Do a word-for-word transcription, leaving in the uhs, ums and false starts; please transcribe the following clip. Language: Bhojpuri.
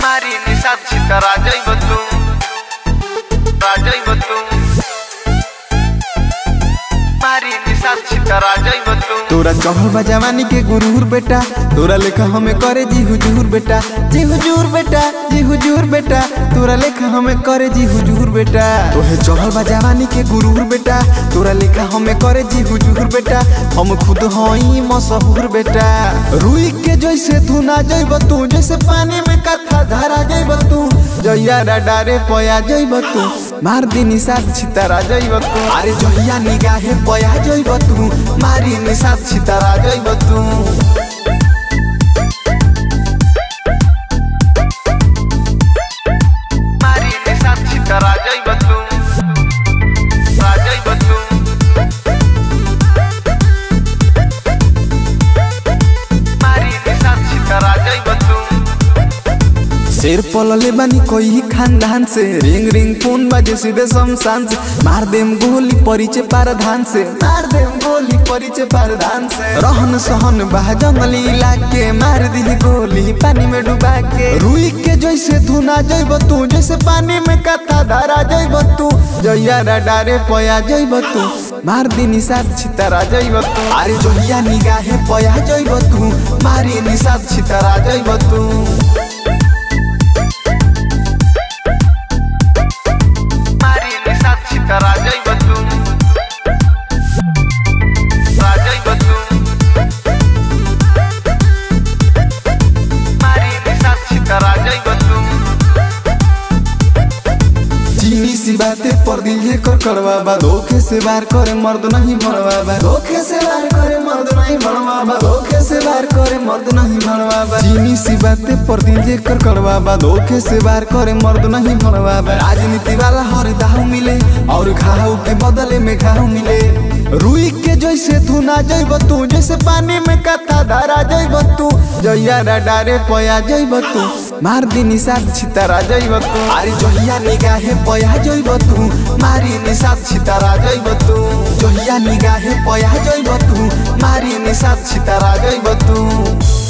मारी निशाद छिता राजय बतू राजय बतू मारी निशाद छिता राजय बतू। तोरा चढ़ल बा जवानी के गुरूर बेटा, तोरा लेखा हमें करे जी हुजूर बेटा, जी हुजूर बेटा, जी हुजूर बेटा, तोरा लेखा हमें करे जी हुजूर बेटा। तोहे चढ़ल बा जवानी के गुरूर बेटा, तोरा लेखा हमें करे जी हुजूर बेटा, हम खुद हई मशहूर बेटा। रुई के जैसे तू ना जइब तू, जैसे पानी में कथा धरा जइब तू, जइया डारे पया जइब तू, मार दी निशाद छितारा जइब तू। अरे जइया निगाहे पया जइब तू, मारी निशाद छितारा जइब तू। मारी निशाद छिता राजय बतू राजय बतू मारी निशाद छिता राजय बतू। शेर पलले बानी कोई खानदान से, रिंग रिंग फोन बाजे सीधे शमशान से, मार देम गोली परिचय पारधान से, मार देम गोली परिचय पारधान से। रहन सहन बा जंगली इलाके, मार दी गोली पानी में डुबा के। रुई के जैसे तू ना जइब तू, जैसे पानी में कथा धारा जइब तू, जइया डारे पया जइब तू, मार दी निशाद छितारा जइब तू। अरे जइया निगाहे पया जइब तू, मारी निशाद छितारा जइब तू। राजय बतू राजय बतू मारी निशाद छिता राजय बतू। चीनी सी बातें पर दिल ये कर करवा बा, धोखे से बार करे मर्द नहीं भरवा बा, धोखे से बार करे मर्द नहीं भरवा बा, धोखे से बार करे मर्द नहीं भरवा बा। चीनी सी बातें पर दिल ये कर करवा बा, धोखे से बार करे मर्द नहीं भरवा बा। राजनीति वाला हर दाव मिले और घाव के बदले में घाव मिले। रुई के जैसे तू ना जइब तू, जैसे पानी में कथा धारा जइब तू, जइया डारे पया जइब तू, मार दी निशाद छितारा जइब तू। अरे जइया निगाहे पया जइब तू, मारी निशाद छितारा जइब तू, जइया निगाहे पया जइब तू, मारी निशाद छितारा जइब तू।